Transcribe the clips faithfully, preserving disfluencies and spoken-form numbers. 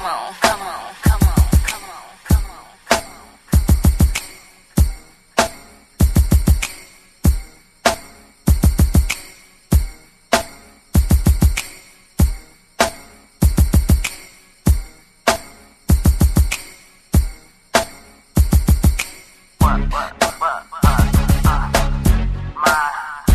on, come on, come on, come on, come on, come on. What, what, what, what, uh, uh, my.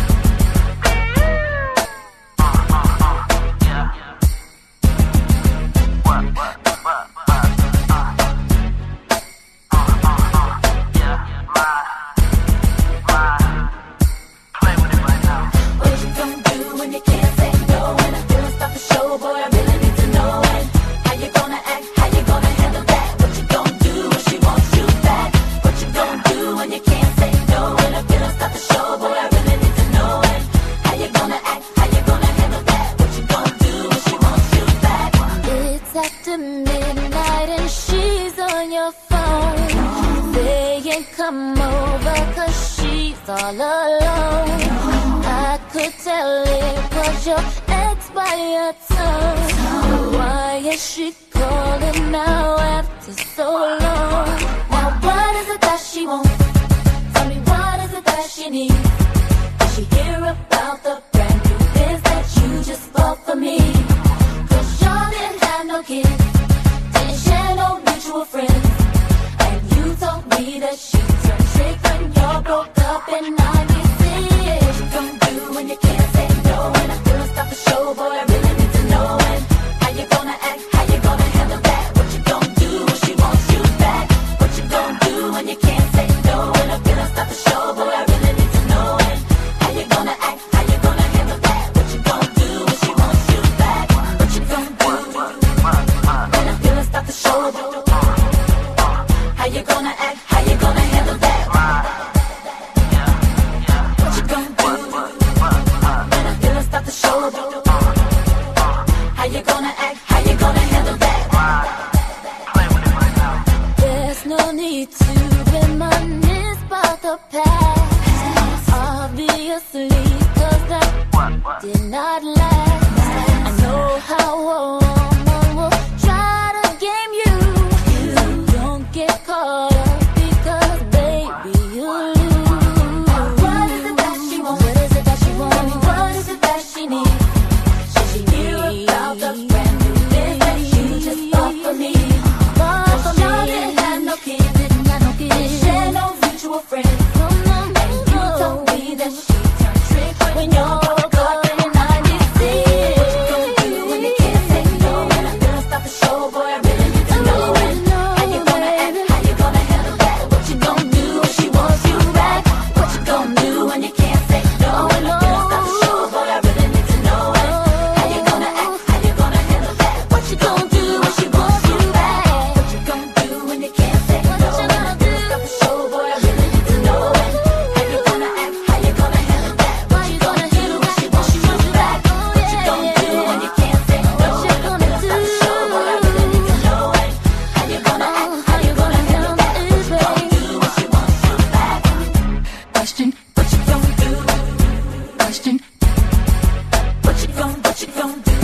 Midnight and she's on your phone saying come over cause she's all alone. I could tell it was your ex by your tone. Why is she calling now after so long? Now what is it that she wants? Tell me what is it that she needs? Did she hear about the brand new biz that you just bought for me? Cause y'all didn't have no kids, friends, and you told me that she turned trick when y'all broke up, and I can see it. What you gon' do when you can't say no? And I feel stop the show, boy, I really need to know. And how you gonna act? How you gonna handle that? What you gon' do when she wants you back? What you gon' do when you can't say no? And I feel stop the show, boy, I really need to know. And how you gonna act? How you gonna handle that? What you gon' do when she wants you back? What you gon' do when I feel stop the show, boy? How you gonna act? How you gonna handle that? What you gonna do when I feel stop the show? How you gonna act? How you gonna handle that? There's no need to reminisce about the past. Obviously, cause that did not last. I know how a woman will try to game you. You don't get caught up because baby you lose. What is it that she wants? What is it that she wants? Tell me what is it that she needs? Should she hear about the brand new biz that you just bought for me? Cause y'all didn't have no kids, didn't have no kids, didn't share no mutual friends. And you told me that she turned trick when y'all broke up, and I didn't see it. What you gon' do when you can't say no? And I feel stop the show, boy, I really need to know. And how you gonna act? How you gonna handle that? What you gon' do when she wants you back? What you gon' do when you can't say no? And I feel stop the show, boy, I really need to know. And how you gonna act? How you gonna handle that? What you gon' do when she wants you back? What you gon' do when you can't say no? And I feel stop the show, boy, I really need to know. And how you gonna act? How you gonna handle that? What you gonna do when she wants you back? What you gon' do when you can't say no? What you gonna do? Stop the show, boy, I really need to know. And how you gonna act? How you gonna handle that? What you gon' do when she wants you back? Question, what you gon' do? Question, what you gon' what you gon' do?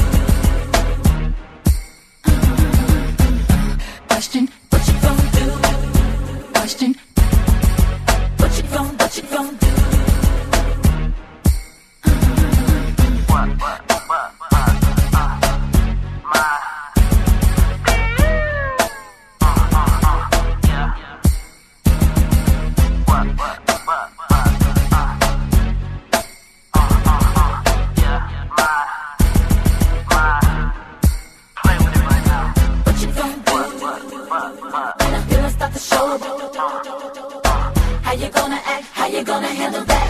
Question, what you gon' do? Question, what you gon' what you gon' do? What, what, what, uh, uh, my. Uh, uh, uh, yeah. What, what, what, uh, uh, uh, uh, yeah, my, my. Play with it right now. What you gon' do? What, what, what, what? When I feel stop the show. How you gonna act? How you gonna handle that?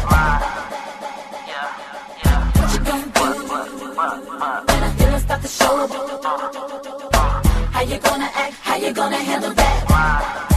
What you gon' do? When I feel stop the show. How you gonna act? How you gonna handle that?